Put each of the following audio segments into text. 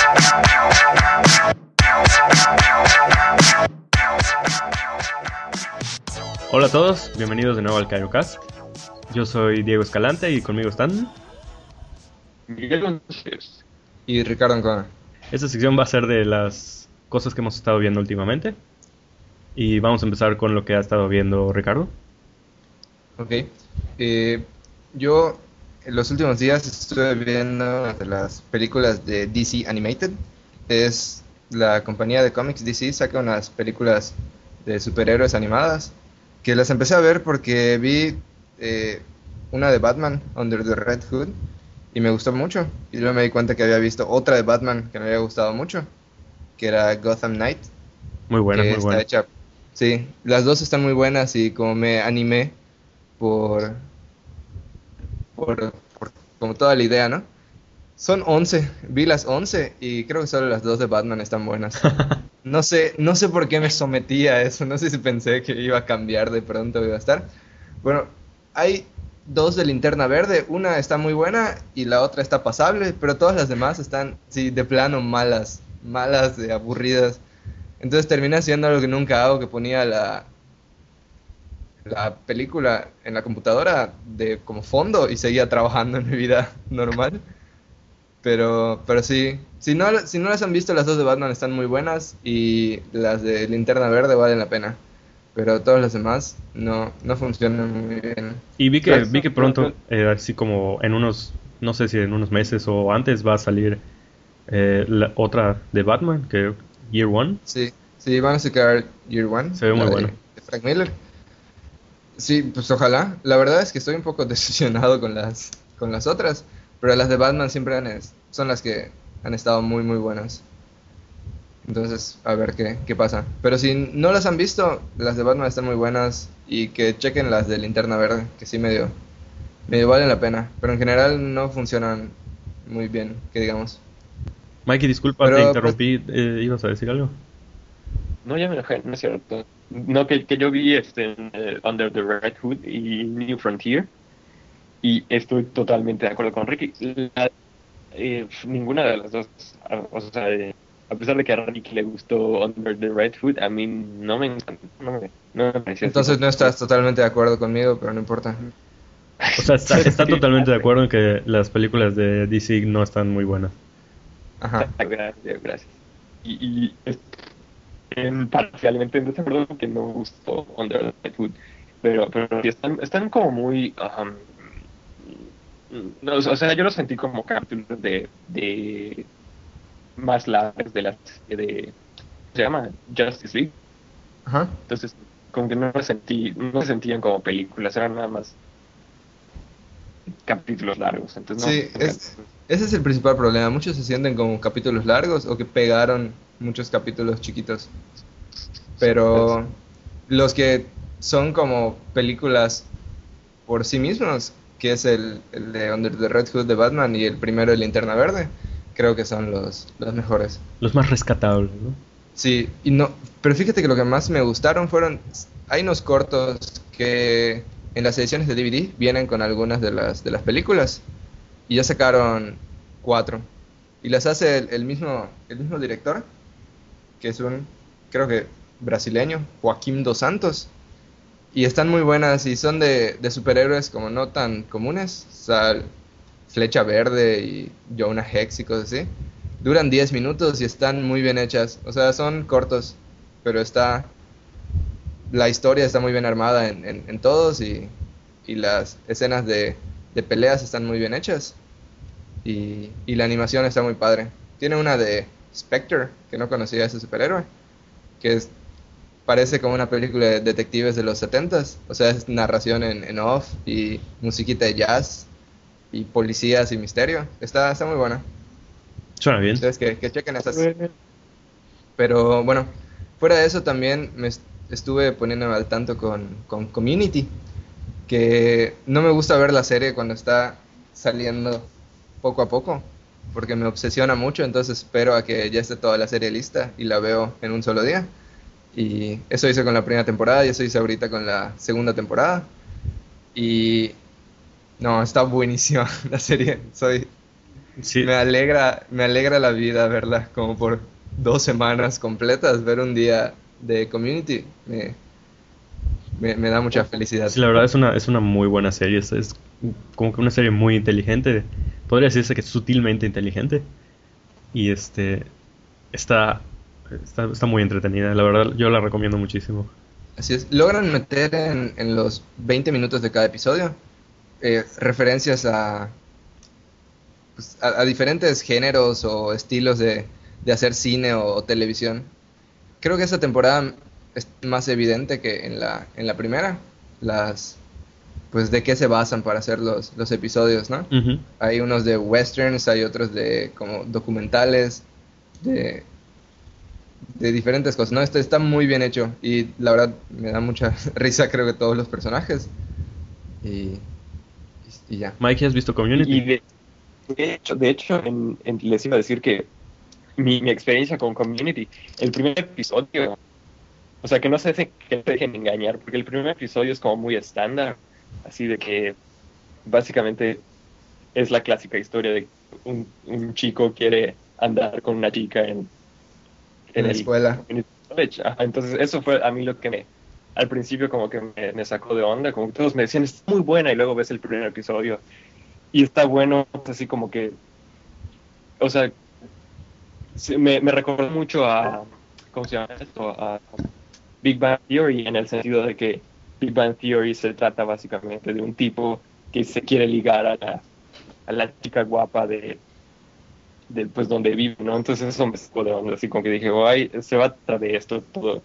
Hola a todos, bienvenidos de nuevo al CayoCast. Yo soy Diego Escalante y conmigo están Miguel González. Y Ricardo Ancona. Esta sección va a ser de las cosas que hemos estado viendo últimamente. Y vamos a empezar con lo que ha estado viendo Ricardo. Ok. Yo en los últimos días estuve viendo una de las películas de DC Animated. Es la compañía de cómics DC, saca unas películas de superhéroes animadas que las empecé a ver porque vi una de Batman, Under the Red Hood, y me gustó mucho. Y luego me di cuenta que había visto otra de Batman que me había gustado mucho, que era Gotham Knight. Muy buena, que muy está buena. hecha. Sí, las dos están muy buenas y como me animé por como toda la idea, ¿no? Son 11, vi las 11 y creo que solo las dos de Batman están buenas. No sé por qué me sometí a eso, no sé si pensé que iba a cambiar de pronto, iba a estar. Bueno, hay dos de Linterna Verde, una está muy buena y la otra está pasable, pero todas las demás están, sí, de plano malas, aburridas. Entonces terminé haciendo algo que nunca hago, que ponía la película en la computadora de como fondo y seguía trabajando en mi vida normal. Pero sí, si no las han visto, las dos de Batman están muy buenas y las de Linterna Verde valen la pena. Pero todas las demás no funcionan muy bien. Y vi que pronto, así como en unos, no sé si en unos meses o antes, va a salir la otra de Batman, que Year One. Sí, van a sacar Year One. Se ve muy bueno. De Frank Miller. Sí, pues ojalá. La verdad es que estoy un poco decepcionado con las otras, pero las de Batman siempre son las que han estado muy muy buenas. Entonces, a ver qué pasa. Pero si no las han visto, las de Batman están muy buenas y que chequen las de Linterna Verde, que sí medio valen la pena, pero en general no funcionan muy bien, que digamos. Mikey, disculpa, te interrumpí, ¿ibas a decir algo? No, ya me enojé, no es cierto. No, que yo vi Under the Red Hood y New Frontier y estoy totalmente de acuerdo con Ricky. Ninguna de las dos, o sea, a pesar de que a Ricky le gustó Under the Red Hood, a mí no me encantó, no me pareció Entonces así. no estás totalmente de acuerdo conmigo, pero no importa. O sea, está totalmente de acuerdo en que las películas de DC no están muy buenas. Ajá. Gracias. Y parcialmente en desacuerdo porque no me gustó Under the Red Hood, pero sí están como muy no, o sea, yo lo sentí como capítulos de más largas de las de se llama Justice League. Ajá. Entonces como que no se sentían como películas, eran nada más capítulos largos. Entonces Sí, ese es el principal problema. Muchos se sienten como capítulos largos o que pegaron muchos capítulos chiquitos. Pero los que son como películas por sí mismos, que es el de Under the Red Hood de Batman y el primero de Linterna Verde, creo que son los mejores. Los más rescatables, ¿no? Sí, pero fíjate que lo que más me gustaron hay unos cortos que en las ediciones de DVD vienen con algunas de las películas y ya sacaron 4 y las hace el mismo director, que es creo que brasileño, Joaquim dos Santos, y están muy buenas y son de superhéroes como no tan comunes, o sea, Flecha Verde y Jonah Hex y cosas así. Duran 10 minutos y están muy bien hechas. O sea, son cortos, pero la historia está muy bien armada en todos y las escenas de peleas están muy bien hechas. Y la animación está muy padre. Tiene una de Spectre, que no conocía a ese superhéroe, que parece como una película de detectives de los 70s. O sea, es narración en off y musiquita de jazz y policías y misterio. Está muy buena. Suena bien. Entonces que chequen esas. Pero bueno, fuera de eso también me estuve poniendo al tanto con Community, que no me gusta ver la serie cuando está saliendo poco a poco, porque me obsesiona mucho, entonces espero a que ya esté toda la serie lista y la veo en un solo día. Y eso hice con la primera temporada y eso hice ahorita con la segunda temporada. Y no, está buenísima la serie. Sí, me alegra la vida verla como por 2 semanas completas, ver un día de Community, me da mucha felicidad. sí, la verdad es una muy buena serie. Es como que una serie muy inteligente. Podría decirse que es sutilmente inteligente. Y está, está muy entretenida. La verdad, yo la recomiendo muchísimo. Así es, logran meter en los 20 minutos de cada episodio referencias a diferentes géneros o estilos de hacer cine o televisión. Creo que esta temporada es más evidente que en la primera, pues de qué se basan para hacer los episodios, ¿no? Ujú. Hay unos de westerns, hay otros de como documentales, de, de diferentes cosas, ¿no? Está muy bien hecho y la verdad me da mucha risa, creo que todos los personajes y, y ya. Mikey, ¿has visto Y Community? de hecho les iba a decir que mi experiencia con Community, el primer episodio, o sea, que no que no se dejen engañar, porque el primer episodio es como muy estándar, así de que básicamente es la clásica historia de un chico quiere andar con una chica en En la el escuela. community college. Ajá, entonces eso fue a mí lo que al principio como que me sacó de onda, como que todos me decían, es muy buena, y luego ves el primer episodio y está bueno, así como que, o sea, me recordó mucho a, ¿cómo se llama esto? A Big Bang Theory, en el sentido de que Big Bang Theory se trata básicamente de un tipo que se quiere ligar a la chica guapa de pues donde vive, ¿no? Entonces eso me sacó de onda, así como que dije, ay, se va a tratar de esto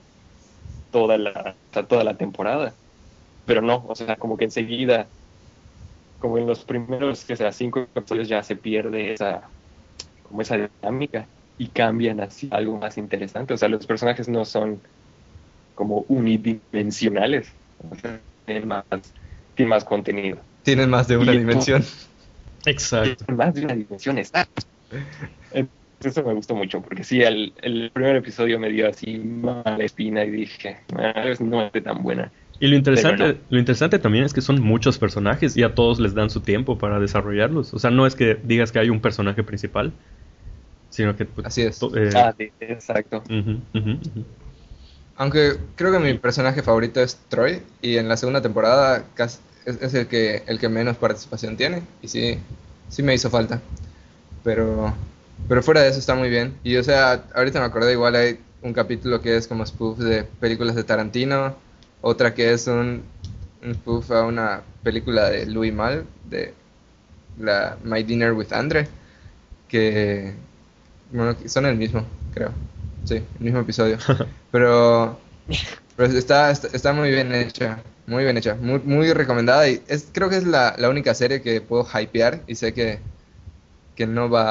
toda la temporada, pero no, o sea, como que enseguida, como en los primeros, que sea, 5 episodios ya se pierde como esa dinámica y cambian así algo más interesante, o sea, los personajes no son como unidimensionales, o sea, tienen más contenido. Tienen más de una Y dimensión. Exacto. más de una dimensión está. Eso me gustó mucho, porque sí, el primer episodio me dio así mala espina y dije, no es tan buena. Y Pero no. lo interesante también es que son muchos personajes y a todos les dan su tiempo para desarrollarlos. O sea, no es que digas que hay un personaje principal, sino que... pues, Así es. Sí, exacto. Ujú, ujú, ujú. Aunque creo que mi personaje favorito es Troy y en la segunda temporada es el que menos participación tiene y sí me hizo falta. Pero, pero fuera de eso está muy bien. Y o sea, ahorita me acordé, igual hay un capítulo que es como spoof de películas de Tarantino, otra que es un spoof a una película de Louis Malle, de la My Dinner with Andre, que bueno, que son el mismo, creo. Sí, el mismo episodio. Pero, pero está muy bien hecha, muy bien hecha, muy recomendada y creo que es la única serie que puedo hypear y sé que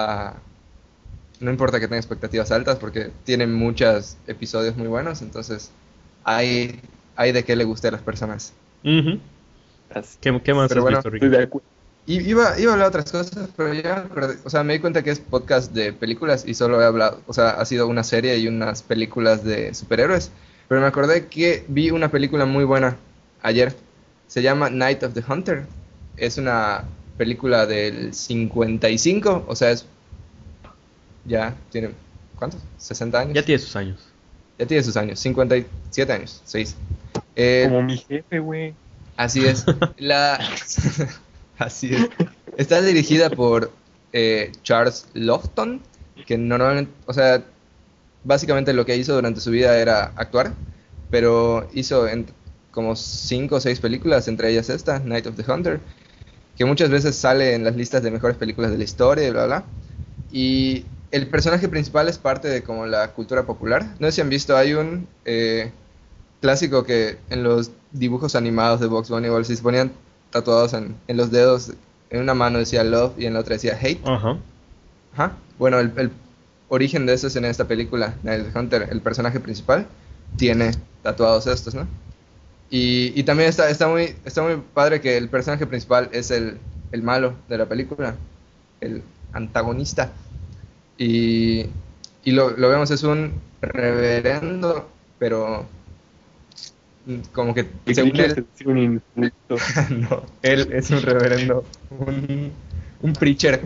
no importa que tenga expectativas altas porque tiene muchos episodios muy buenos, entonces hay de qué le guste a las personas. Ujú. ¿Qué más Pero has bueno, visto, Estoy Ricky? de acuerdo. iba a hablar otras cosas, pero ya me acordé. O sea, me di cuenta que es podcast de películas y solo he hablado, o sea, ha sido una serie y unas películas de superhéroes, pero me acordé que vi una película muy buena ayer, se llama Night of the Hunter, es una película del 55, o sea, ya tiene, ¿cuántos? 60 años. Ya tiene sus años. Ya tiene sus años, 57 años, 6. Eh, Como mi jefe, güey. Así es. Así es. Está dirigida por Charles Laughton, que normalmente, o sea, básicamente lo que hizo durante su vida era actuar, pero hizo como 5 o 6 películas, entre ellas esta, Night of the Hunter, que muchas veces sale en las listas de mejores películas de la historia y bla, bla. Y el personaje principal es parte de como la cultura popular. No sé si han visto, hay un clásico que en los dibujos animados de Bugs Bunny igual se ponían tatuados en los dedos, en una mano decía love y en la otra decía hate. Ajá. Ajá. Bueno, el origen de eso es en esta película, Night of the Hunter. El personaje principal tiene tatuados estos, ¿no? Y también está muy padre que el personaje principal es el malo de la película, el antagonista. Y, y lo vemos, es un reverendo, pero como que según él, Decir un insulto. no, él es un reverendo, un preacher,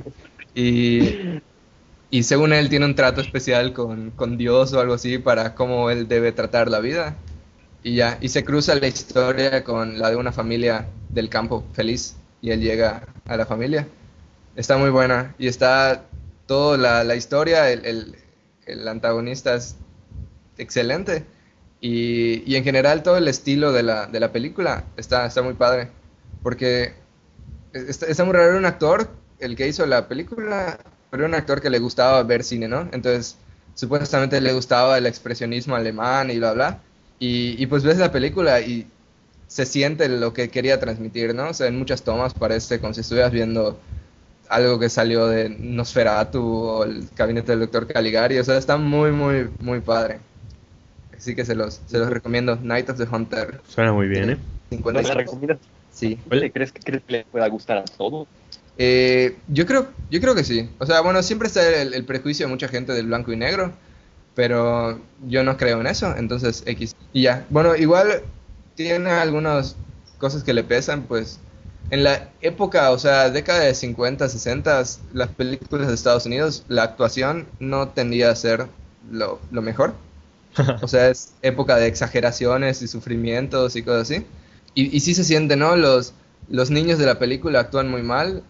Y, y según él tiene un trato especial con Dios o algo así para cómo él debe tratar la vida. Y ya, y se cruza la historia con la de una familia del campo feliz y él llega a la familia. Está muy buena y está toda la historia, el antagonista es excelente y en general todo el estilo de la película está muy padre porque está muy raro, era un actor, el que hizo la película, pero era un actor que le gustaba ver cine, ¿no? Entonces supuestamente le gustaba el expresionismo alemán y bla bla y pues ves la película y se siente lo que quería transmitir, ¿no? O sea, en muchas tomas parece como si estuvieras viendo algo que salió de Nosferatu o el gabinete del doctor Caligari, o sea, está muy, muy, muy padre. Así que se los recomiendo. Night of the Hunter. Suena muy bien, ¿eh? ¿No me la 55. recomiendas? Sí. ¿Crees que le pueda gustar a todos? Yo creo que sí. O sea, bueno, siempre está el prejuicio de mucha gente del blanco y negro, pero yo no creo en eso, entonces X. Y ya. Bueno, igual tiene algunas cosas que le pesan, pues en la época, o sea, década de 50, 60, las películas de Estados Unidos, la actuación no tendía a ser lo mejor. O sea, es época de exageraciones y sufrimientos y cosas así. Y sí se siente, ¿no? Los niños de la película actúan muy mal,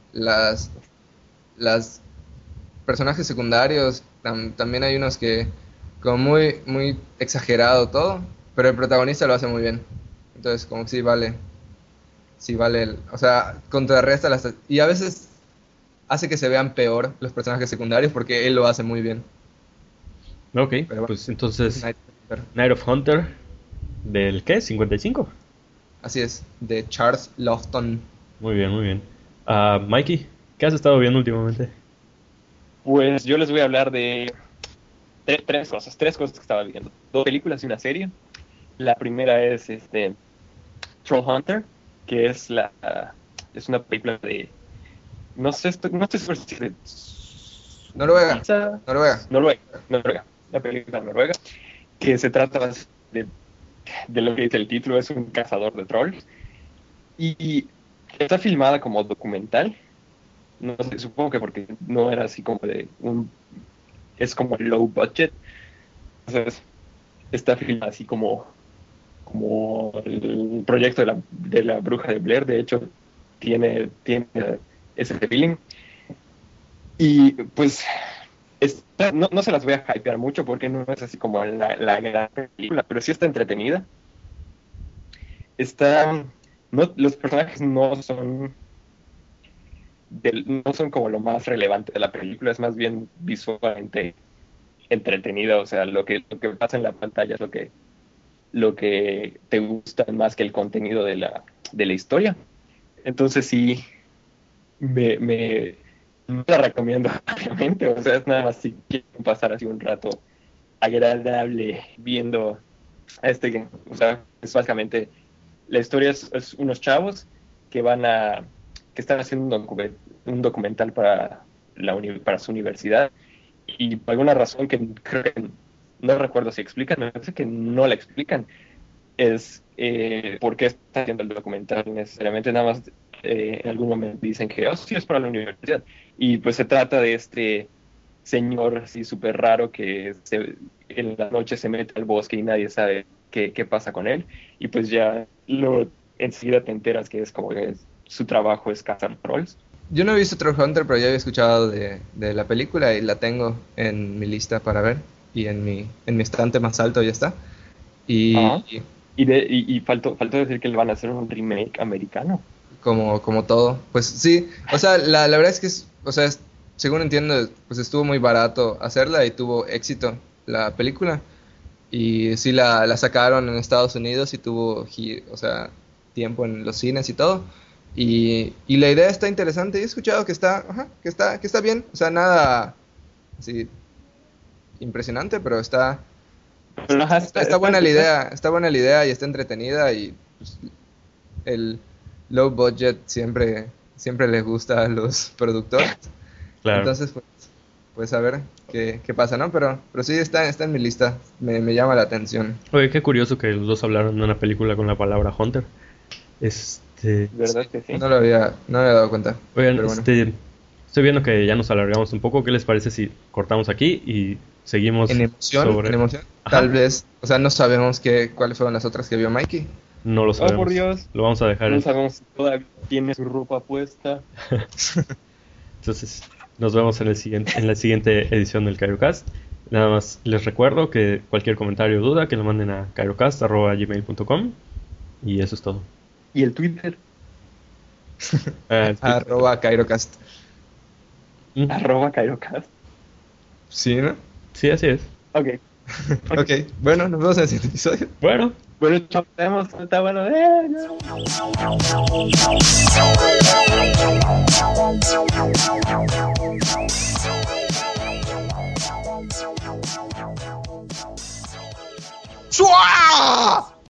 las personajes secundarios, también hay unos que como muy, muy exagerado todo, pero el protagonista lo hace muy bien. Entonces, como que sí vale o sea, contrarresta y a veces hace que se vean peor los personajes secundarios porque él lo hace muy bien. Ok, Pero bueno, pues entonces Night Hunter. Night of Hunter, ¿del qué? ¿55? Así es, de Charles Laughton. Muy bien, muy bien. Mikey, ¿qué has estado viendo últimamente? Pues yo les voy a hablar de tres cosas que estaba viendo. 2 películas y una serie. La primera es Trollhunter, que es una película de, no estoy seguro si es de Noruega, Suiza, Noruega. Noruega, una película noruega que se trata de lo que dice el título, es un cazador de trolls y está filmada como documental. No sé, supongo que porque no era así como es como low budget, entonces está filmada así como el proyecto de la bruja de Blair. De hecho tiene ese feeling y pues no se las voy a hypear mucho porque no es así como la gran película, pero sí está entretenida. Los personajes no son como lo más relevante de la película, es más bien visualmente entretenida. O sea, lo que pasa en la pantalla es lo que te gusta más que el contenido de la historia. Entonces sí, no la recomiendo obviamente. O sea, es nada más si quieren pasar así un rato agradable viendo o sea, es básicamente la historia es unos chavos que que están haciendo un documental para su universidad y por alguna razón que creo que no recuerdo si explican, me parece que no la explican, es por qué está haciendo el documental necesariamente. Nada más en algún momento dicen que sí es para la universidad y pues se trata de este señor así súper raro que en la noche se mete al bosque y nadie sabe qué pasa con él y pues ya enseguida te enteras que es como que su trabajo es cazar trolls. Yo no he visto Trollhunter, pero ya había escuchado de la película y la tengo en mi lista para ver. Y en mi estante más alto ya está. Ajá. Y Y faltó decir que le van a hacer un remake americano. como todo, pues sí. O sea, la verdad es que o sea, según entiendo, pues estuvo muy barato hacerla y tuvo éxito la película. Y sí la sacaron en Estados Unidos y tuvo, o sea, tiempo en los cines y todo. Y la idea está interesante. He escuchado que está bien. O sea, nada así impresionante, pero Pero, ajá, está buena la idea. Está buena la idea y está entretenida. Y pues, el low budget siempre les gusta a los productores. Claro. Entonces, pues a ver qué pasa, ¿no? Pero sí está en mi lista. Me llama la atención. Oye, qué curioso que los dos hablaron de una película con la palabra Hunter. ¿Verdad que sí? No me había dado cuenta. Oigan, Pero bueno. Estoy viendo que ya nos alargamos un poco. ¿Qué les parece si cortamos aquí y seguimos En emoción, en emoción. Ajá. Tal vez, o sea, no sabemos cuáles fueron las otras que vio Mikey. No lo sabemos. por Dios. Lo vamos a dejar. No sabemos si todavía tiene su ropa puesta. Entonces, nos vemos en la siguiente edición del CairoCast. Nada más les recuerdo que cualquier comentario o duda que lo manden a cairocast@gmail.com y eso es todo. ¿Y el Twitter? @Cairocast. @Cairocast. Sí, ¿no? Sí, así es. Ok. Ok, bueno, nos vemos en el siguiente episodio. Bueno, Bueno, chao. Está bueno. ¡Shua!